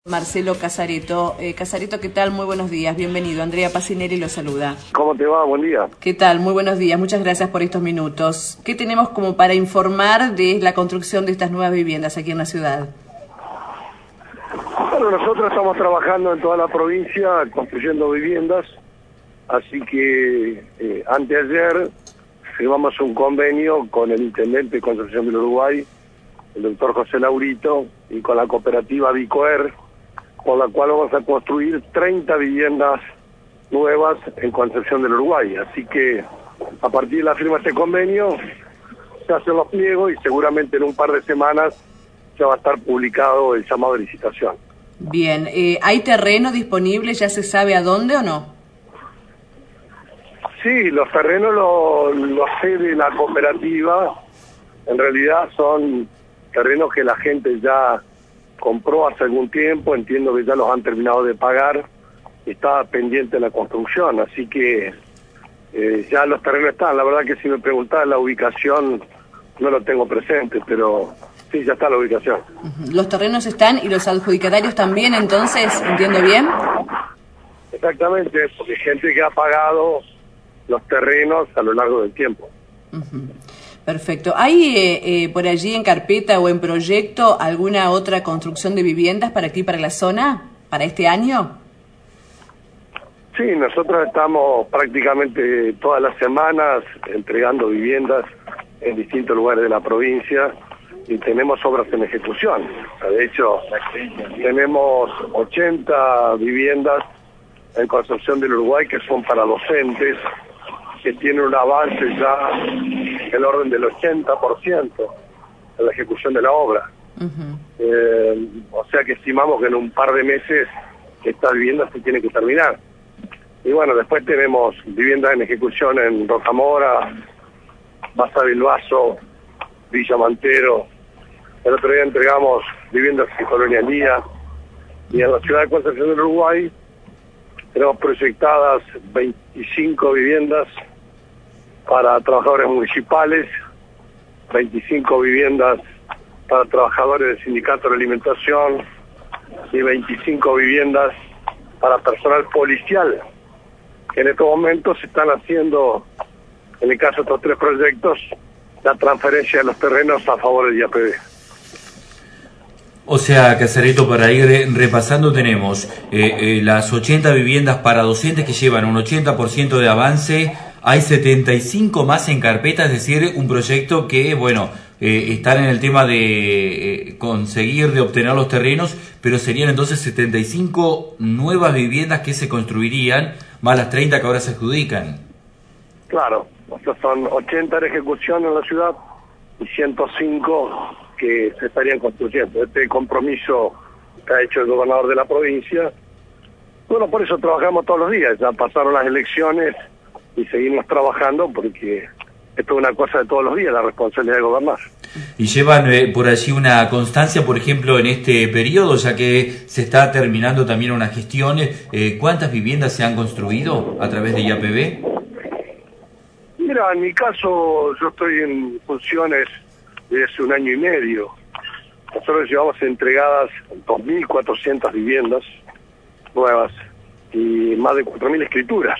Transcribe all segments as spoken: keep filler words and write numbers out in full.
Marcelo Casareto. Eh, Casareto, ¿qué tal? Muy buenos días, bienvenido. Andrea Pacineri lo saluda. ¿Cómo te va? Buen día. ¿Qué tal? Muy buenos días, muchas gracias por estos minutos. ¿Qué tenemos como para informar de la construcción de estas nuevas viviendas aquí en la ciudad? Bueno, nosotros estamos trabajando en toda la provincia construyendo viviendas, así que eh, anteayer firmamos un convenio con el Intendente de Construcción del Uruguay, el doctor José Laurito, y con la cooperativa Vicoer, por la cual vamos a construir treinta viviendas nuevas en Concepción del Uruguay. Así que a partir de la firma de este convenio se hacen los pliegos y seguramente en un par de semanas ya va a estar publicado el llamado de licitación. Bien, eh, ¿hay terreno disponible? ¿Ya se sabe a dónde o no? Sí, los terrenos los lo cede la cooperativa. En realidad son terrenos que la gente ya compró hace algún tiempo, entiendo que ya los han terminado de pagar, está pendiente la construcción, así que eh, ya los terrenos están. La verdad que si me preguntás la ubicación no lo tengo presente, pero sí, ya está la ubicación. Los terrenos están y los adjudicatarios también, entonces, ¿entiendo bien? Exactamente, porque hay gente que ha pagado los terrenos a lo largo del tiempo. Uh-huh. Perfecto. ¿Hay eh, eh, por allí en carpeta o en proyecto alguna otra construcción de viviendas para aquí, para la zona, para este año? Sí, nosotros estamos prácticamente todas las semanas entregando viviendas en distintos lugares de la provincia y tenemos obras en ejecución. De hecho, tenemos ochenta viviendas en Concepción del Uruguay que son para docentes, que tienen un avance ya el orden del ochenta por ciento en la ejecución de la obra. Uh-huh. eh, o sea que estimamos que en un par de meses estas viviendas se tienen que terminar. Y bueno, después tenemos viviendas en ejecución en Rocamora, Baza Bilbaso, Villa Mantero. El otro día entregamos viviendas en Colonia Lía. Y en la ciudad de Concepción del Uruguay tenemos proyectadas veinticinco viviendas para trabajadores municipales, veinticinco viviendas para trabajadores del sindicato de alimentación y veinticinco viviendas para personal policial, que en estos momentos se están haciendo, en el caso de estos tres proyectos, la transferencia de los terrenos a favor del I A P B. O sea, Casareto, para ir repasando, tenemos eh, eh, las ochenta viviendas para docentes que llevan un ochenta por ciento de avance, hay setenta y cinco más en carpeta, es decir, un proyecto que, bueno, eh, están en el tema de eh, conseguir, de obtener los terrenos, pero serían entonces setenta y cinco nuevas viviendas que se construirían, más las treinta que ahora se adjudican. Claro, estos son ochenta en ejecución en la ciudad y ciento cinco que se estarían construyendo. Este compromiso que ha hecho el gobernador de la provincia, bueno, por eso trabajamos todos los días. Ya pasaron las elecciones y seguimos trabajando porque esto es una cosa de todos los días, la responsabilidad de gobernar. ¿Y llevan eh, por allí una constancia, por ejemplo, en este periodo, ya que se está terminando también una gestión? Eh, ¿Cuántas viviendas se han construido a través de I A P B? Mira, en mi caso, yo estoy en funciones desde hace un año y medio. Nosotros llevamos entregadas dos mil cuatrocientas viviendas nuevas y más de cuatro mil escrituras.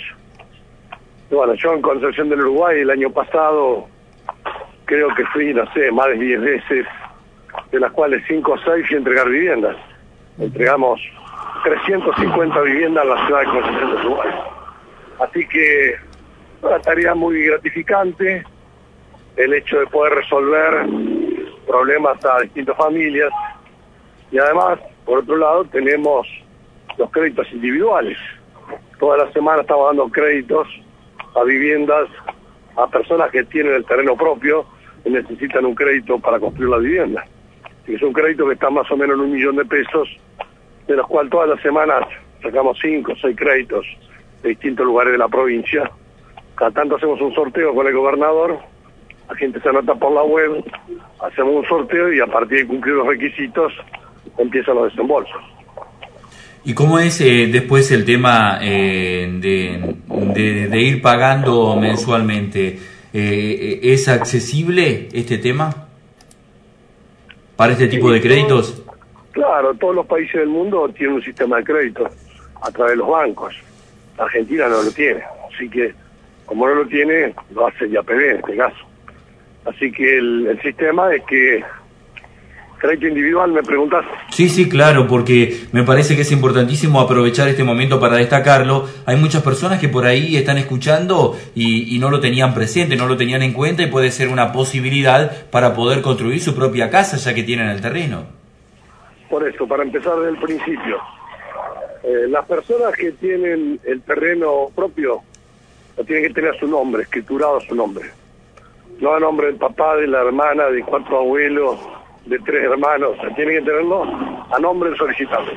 Y bueno, yo en Concepción del Uruguay el año pasado creo que fui, no sé, más de diez veces, de las cuales cinco o seis fui a entregar viviendas. Entregamos trescientas cincuenta viviendas en la ciudad de Concepción del Uruguay. Así que una tarea muy gratificante, el hecho de poder resolver problemas a distintas familias. Y además, por otro lado, tenemos los créditos individuales. Toda la semana estamos dando créditos a viviendas, a personas que tienen el terreno propio y necesitan un crédito para construir la vivienda. Y es un crédito que está más o menos en un millón de pesos, de los cuales todas las semanas sacamos cinco o seis créditos de distintos lugares de la provincia. Cada tanto hacemos un sorteo con el gobernador, la gente se anota por la web, hacemos un sorteo y a partir de cumplir los requisitos empiezan los desembolsos. ¿Y cómo es eh, después el tema eh, de, de, de ir pagando mensualmente? Eh, ¿Es accesible este tema para este tipo de créditos? Claro, todos los países del mundo tienen un sistema de crédito a través de los bancos. Argentina no lo tiene, así que como no lo tiene, lo hace el I A P B en este caso. Así que el, el sistema es que crédito individual, ¿me preguntas? Sí, sí, claro, porque me parece que es importantísimo aprovechar este momento para destacarlo. Hay muchas personas que por ahí están escuchando y, y no lo tenían presente, no lo tenían en cuenta, y puede ser una posibilidad para poder construir su propia casa ya que tienen el terreno. Por eso, para empezar desde el principio, eh, las personas que tienen el terreno propio lo tienen que tener a su nombre, escriturado a su nombre. No a nombre del papá, de la hermana, de cuatro abuelos, de tres hermanos, tienen que tenerlo a nombre del solicitante.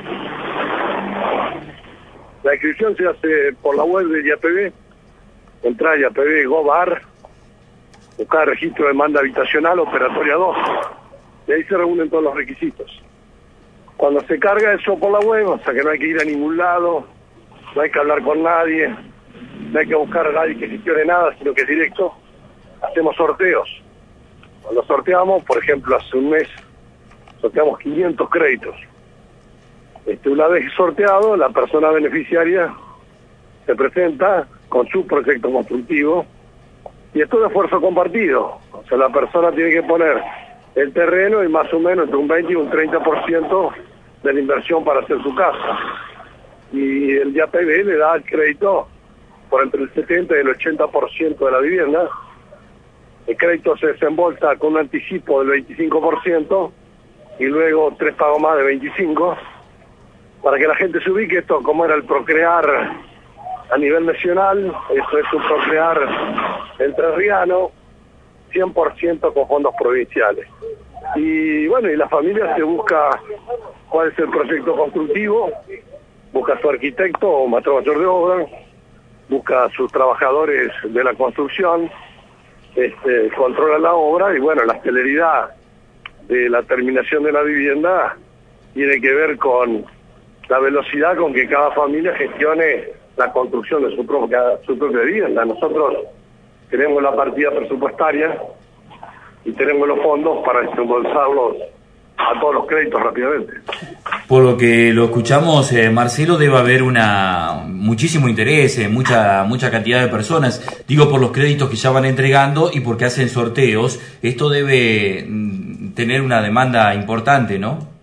La inscripción se hace por la web del I A P B, entrar a I A P B punto gov.ar, buscar registro de demanda habitacional, operatoria dos, y ahí se reúnen todos los requisitos. Cuando se carga eso por la web, o sea que no hay que ir a ningún lado, no hay que hablar con nadie, no hay que buscar a nadie que gestione nada, sino que es directo, hacemos sorteos. Cuando sorteamos, por ejemplo, hace un mes, sorteamos quinientos créditos. Este, una vez sorteado, la persona beneficiaria se presenta con su proyecto constructivo y esto es de esfuerzo compartido. O sea, la persona tiene que poner el terreno y más o menos entre un veinte y un treinta por ciento de la inversión para hacer su casa. Y el I A P B le da el crédito por entre el setenta y el ochenta por ciento de la vivienda. El crédito se desembolsa con un anticipo del veinticinco por ciento y luego tres pagos más de veinticinco por ciento. Para que la gente se ubique, esto como era el Procrear a nivel nacional, eso es un Procrear entrerriano, cien por ciento con fondos provinciales. Y bueno, y la familia se busca cuál es el proyecto constructivo, busca a su arquitecto o maestro mayor de obra, busca a sus trabajadores de la construcción, este, controla la obra y bueno, la celeridad de la terminación de la vivienda tiene que ver con la velocidad con que cada familia gestione la construcción de su propia, su propia vivienda. Nosotros tenemos la partida presupuestaria y tenemos los fondos para desembolsarlos a todos los créditos rápidamente. Por lo que lo escuchamos, eh, Marcelo, debe haber una muchísimo interés, eh, mucha mucha cantidad de personas, digo por los créditos que ya van entregando y porque hacen sorteos. Esto debe mm, tener una demanda importante, ¿no?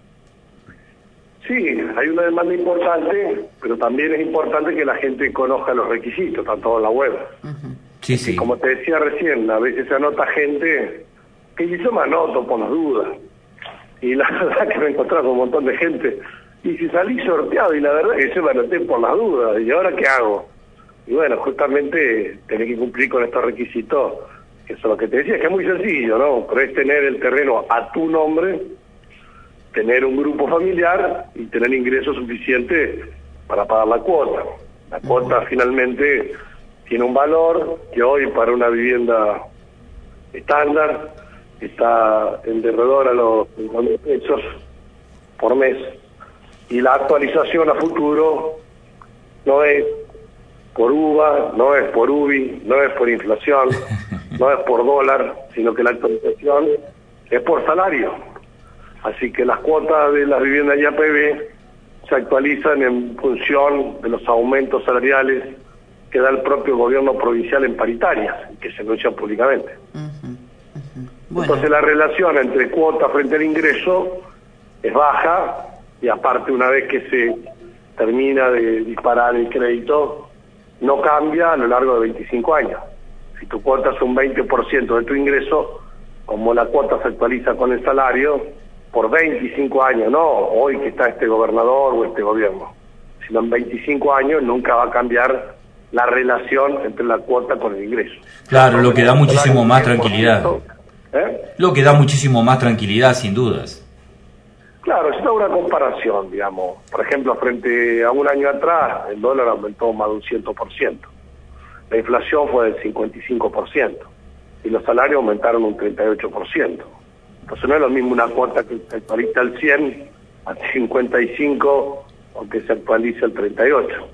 Sí, hay una demanda importante, pero también es importante que la gente conozca los requisitos, tanto en la web. Uh-huh. Sí, sí. Y como te decía recién, a veces se anota gente que yo me anoto por las dudas. Y la verdad que me encontré con un montón de gente. Y si salí sorteado, y la verdad que yo me anoté por las dudas. ¿Y ahora qué hago? Y bueno, justamente tenés que cumplir con estos requisitos, que son los que te decía, que es muy sencillo, ¿no? Pero es tener el terreno a tu nombre, tener un grupo familiar y tener ingresos suficientes para pagar la cuota. La cuota uh-huh. finalmente tiene un valor que hoy para una vivienda estándar está en derredor a los cinco mil pesos por mes. Y la actualización a futuro no es por U V A, no es por U B I, no es por inflación, no es por dólar, sino que la actualización es por salario. Así que las cuotas de las viviendas I A P B se actualizan en función de los aumentos salariales que da el propio gobierno provincial en paritarias, que se anuncian públicamente. Uh-huh, uh-huh. Bueno. Entonces la relación entre cuota frente al ingreso es baja, y aparte una vez que se termina de disparar el crédito, no cambia a lo largo de veinticinco años. Si tu cuota es un veinte por ciento de tu ingreso, como la cuota se actualiza con el salario, por veinticinco años, no hoy que está este gobernador o este gobierno, sino en veinticinco años nunca va a cambiar la relación entre la cuota con el ingreso. Claro, lo que da muchísimo más tranquilidad. ¿Eh? Lo que da muchísimo más tranquilidad, sin dudas. Claro, es una comparación, digamos. Por ejemplo, frente a un año atrás, el dólar aumentó más de un cien por ciento. La inflación fue del cincuenta y cinco por ciento. Y los salarios aumentaron un treinta y ocho por ciento. Entonces no es lo mismo una cuota que se actualiza al cien, al cincuenta y cinco, o que se actualiza al treinta y ocho.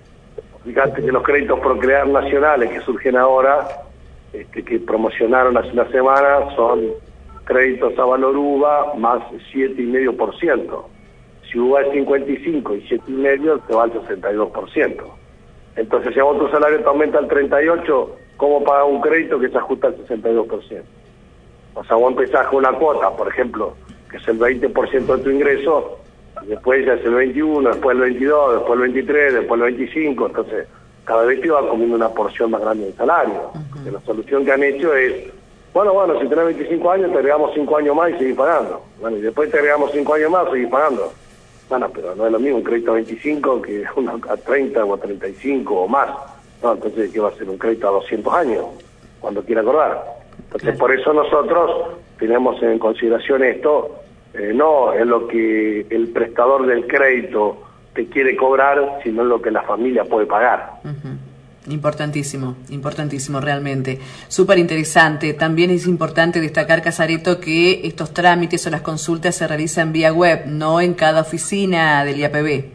Fíjate que los créditos Procrear nacionales que surgen ahora, este, que promocionaron hace una semana, son créditos a valor U V A más siete coma cinco por ciento. Si uva es cincuenta y cinco y siete y medio, te va al sesenta y dos por ciento. Entonces, si a vos tu salario te aumenta al treinta y ocho, ¿cómo pagas un crédito que se ajusta al sesenta y dos por ciento? O sea, vos empezás con una cuota, por ejemplo, que es el veinte por ciento de tu ingreso, después ya es el veintiuno, después el veintidós, después el veintitrés, después el veinticinco, entonces cada vez te va comiendo una porción más grande del salario. Uh-huh. Que la solución que han hecho es, bueno, bueno, si tenés veinticinco años, te agregamos cinco años más y seguís pagando. Bueno, y después te agregamos cinco años más y seguís pagando. Bueno, pero no es lo mismo un crédito a veinticinco que uno a treinta o a treinta y cinco o más. No, entonces, ¿qué va a ser? Un crédito a doscientos años, cuando quiera acordar. Entonces, por eso nosotros tenemos en consideración esto, eh, no es lo que el prestador del crédito te quiere cobrar, sino lo que la familia puede pagar. Uh-huh. Importantísimo, importantísimo realmente. Súper interesante. También es importante destacar, Casareto, que estos trámites o las consultas se realizan vía web, no en cada oficina del I A P B.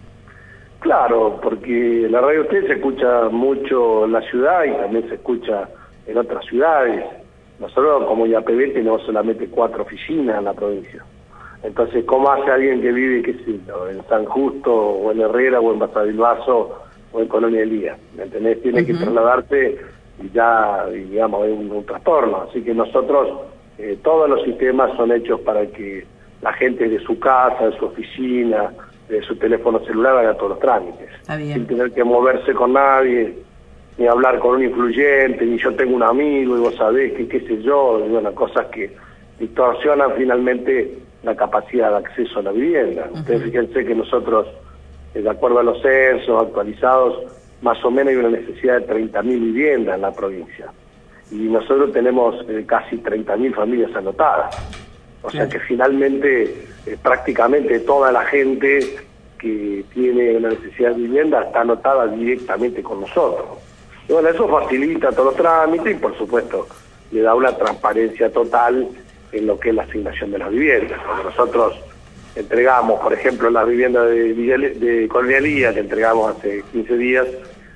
Claro, porque la radio usted se escucha mucho en la ciudad y también se escucha en otras ciudades. Nosotros como I A P B tenemos solamente cuatro oficinas en la provincia. Entonces, ¿cómo hace alguien que vive, qué sé yo, en San Justo, o en Herrera, o en Basavilbaso, o en Colonia Elía? ¿Me entendés? Tiene uh-huh. que trasladarse y ya, digamos, es un, un trastorno. Así que nosotros, eh, todos los sistemas son hechos para que la gente de su casa, de su oficina, de su teléfono celular haga todos los trámites. Sin tener que moverse con nadie, ni hablar con un influyente, ni yo tengo un amigo y vos sabés que qué sé yo, y bueno, cosas que distorsionan finalmente la capacidad de acceso a la vivienda. Uh-huh. Ustedes fíjense que nosotros, eh, de acuerdo a los censos actualizados, más o menos hay una necesidad de treinta mil viviendas en la provincia. Y nosotros tenemos eh, casi treinta mil familias anotadas. O sea que finalmente eh, prácticamente toda la gente que tiene una necesidad de vivienda está anotada directamente con nosotros. Y bueno, eso facilita todos los trámites y por supuesto le da una transparencia total en lo que es la asignación de las viviendas. Cuando nosotros entregamos, por ejemplo, las viviendas de, de Colonia Elía, que entregamos hace quince días,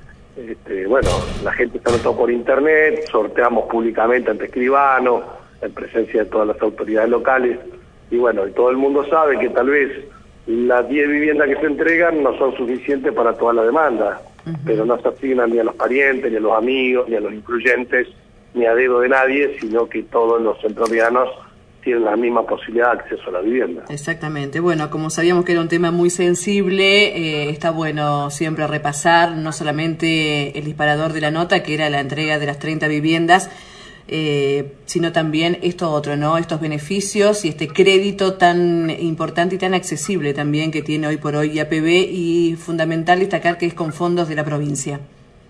este, bueno, la gente está anotado por internet, sorteamos públicamente ante escribano, en presencia de todas las autoridades locales, y bueno, y todo el mundo sabe que tal vez las diez viviendas que se entregan no son suficientes para toda la demanda, uh-huh. pero no se asignan ni a los parientes, ni a los amigos, ni a los influyentes, ni a dedo de nadie, sino que todos los entrerrianos tienen la misma posibilidad de acceso a la vivienda. Exactamente. Bueno, como sabíamos que era un tema muy sensible, eh, está bueno siempre repasar no solamente el disparador de la nota, que era la entrega de las treinta viviendas, eh, sino también esto otro, ¿no? Estos beneficios y este crédito tan importante y tan accesible también que tiene hoy por hoy I A P B, y fundamental destacar que es con fondos de la provincia.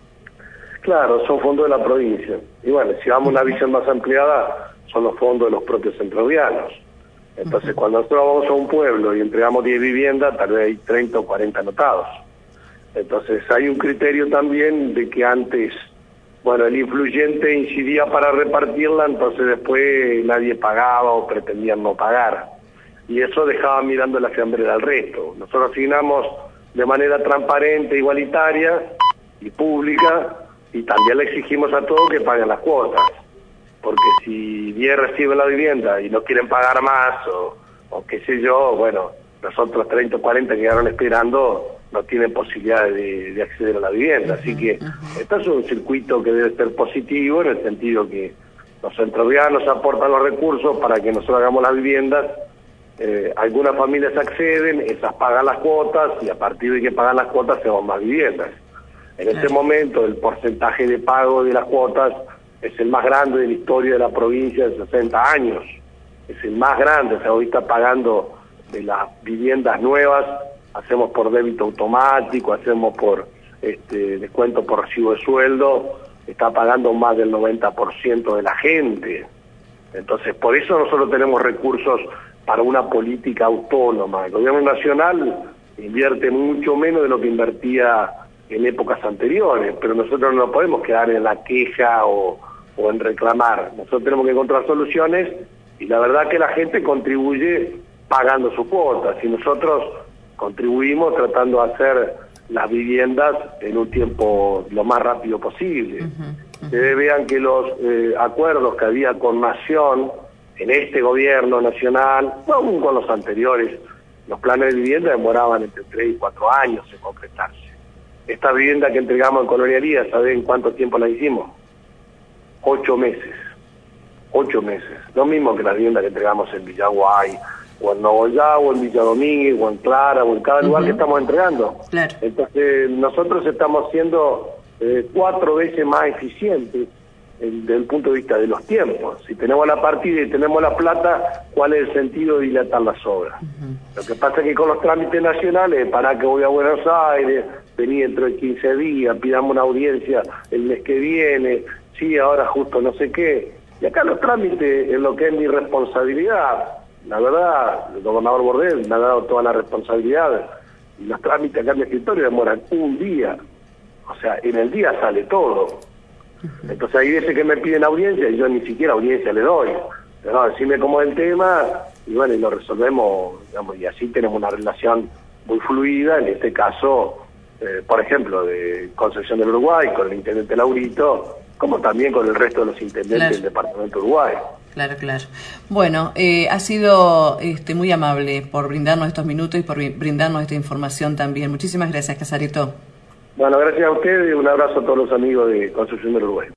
Claro, son fondos de la provincia. Y bueno, si vamos a una visión más ampliada, son los fondos de los propios entrerrianos. Entonces, uh-huh. cuando nosotros vamos a un pueblo y entregamos diez viviendas, tal vez hay treinta o cuarenta anotados. Entonces, hay un criterio también de que antes, bueno, el influyente incidía para repartirla, entonces después nadie pagaba o pretendían no pagar. Y eso dejaba mirando la fiambrera al resto. Nosotros asignamos de manera transparente, igualitaria y pública, y también le exigimos a todos que paguen las cuotas. Porque si diez reciben la vivienda y no quieren pagar más, o, o qué sé yo, bueno, los otros treinta o cuarenta que quedaron esperando no tienen posibilidad de, de acceder a la vivienda. Así que esto es un circuito que debe ser positivo, en el sentido que los entrerrianos aportan los recursos para que nosotros hagamos las viviendas, eh, algunas familias acceden, esas pagan las cuotas, y a partir de que pagan las cuotas se van más viviendas. En este momento el porcentaje de pago de las cuotas es el más grande de la historia de la provincia de sesenta años. Es el más grande. O sea, hoy está pagando de las viviendas nuevas, hacemos por débito automático, hacemos por este descuento por recibo de sueldo, está pagando más del noventa por ciento de la gente. Entonces, por eso nosotros tenemos recursos para una política autónoma. El gobierno nacional invierte mucho menos de lo que invertía en épocas anteriores, pero nosotros no podemos quedar en la queja o, o en reclamar. Nosotros tenemos que encontrar soluciones, y la verdad que la gente contribuye pagando sus cuotas, y nosotros contribuimos tratando de hacer las viviendas en un tiempo lo más rápido posible. Uh-huh, uh-huh. Ustedes vean que los eh, acuerdos que había con Nación en este gobierno nacional, no aún con los anteriores, Los planes de vivienda demoraban entre tres y cuatro años en concretarse. Esta vivienda que entregamos en colonialía, ¿saben cuánto tiempo la hicimos? Ocho meses. Ocho meses. Lo mismo que la vivienda que entregamos en Villaguay, o en Nogoyá, o en Villa Domínguez, o en Clara, o en cada lugar uh-huh. que estamos entregando. Claro. Entonces, nosotros estamos siendo eh, cuatro veces más eficientes desde el punto de vista de los tiempos. Si tenemos la partida y tenemos la plata, ¿cuál es el sentido de dilatar las obras? Uh-huh. Lo que pasa es que con los trámites nacionales, para que voy a Buenos Aires, vení dentro de quince días, pidamos una audiencia el mes que viene, sí, ahora justo no sé qué. Y acá los trámites, en lo que es mi responsabilidad, la verdad, el gobernador Bordel me ha dado toda la responsabilidad, y los trámites acá en mi escritorio demoran un día. O sea, en el día sale todo. Entonces hay veces que me piden audiencia y yo ni siquiera audiencia le doy. Pero no, decime cómo es el tema y bueno, y lo resolvemos, digamos, y así tenemos una relación muy fluida, en este caso, eh, por ejemplo, de Concepción del Uruguay, con el intendente Laurito, como también con el resto de los intendentes claro. del departamento de Uruguay. Claro, claro. Bueno, eh, ha sido este, muy amable por brindarnos estos minutos y por brindarnos esta información también. Muchísimas gracias, Casarito. Bueno, gracias a ustedes y un abrazo a todos los amigos de Concepción del Uruguay.